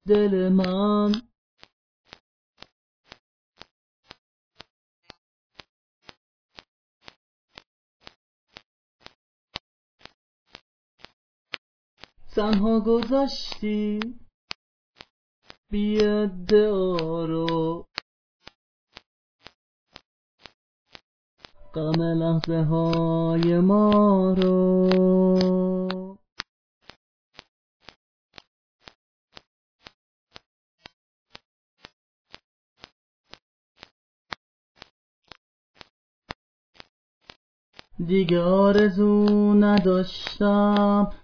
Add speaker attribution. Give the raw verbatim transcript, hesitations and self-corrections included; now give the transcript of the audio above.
Speaker 1: دل من. تنها گذاشتی بی ادعا رو، غم لحظه های ما رو. دیگه آرزو نداشتم